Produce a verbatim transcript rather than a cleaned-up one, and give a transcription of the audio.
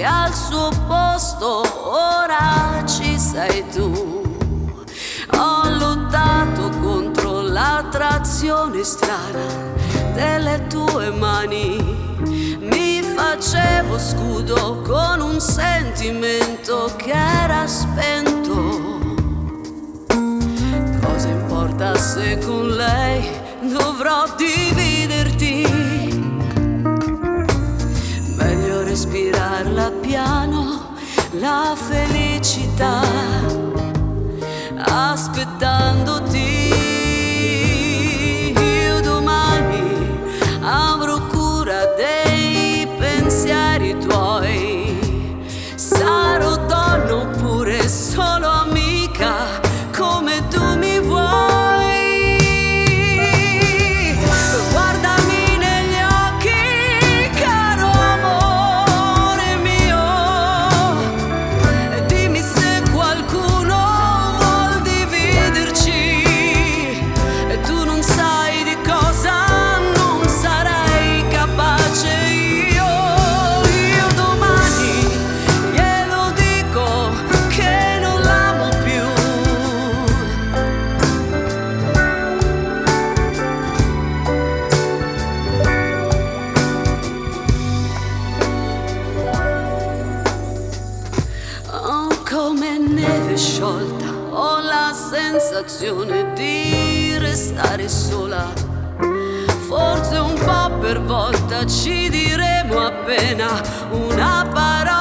che al suo posto ora ci sei tu. Ho lottato contro l'attrazione strana delle tue mani, mi facevo scudo con un sentimento che era spento. Cosa importa se con lei dovrò dividerti? Meglio respirarla piano, la felicità, aspettandoti. Io domani avrò cura dei pensieri tuoi, sarò donna oppure solo amica, come tu mi vuoi. Guardami negli occhi, caro amore mio, e dimmi se qualcuno vuol dividerci, e tu non sai di cosa non sarei capace io. Io domani glielo dico che non l'amo più. Oh, come neve sciolta, ho la sensazione di restare sola. Forse un po' per volta ci diremo appena una parola.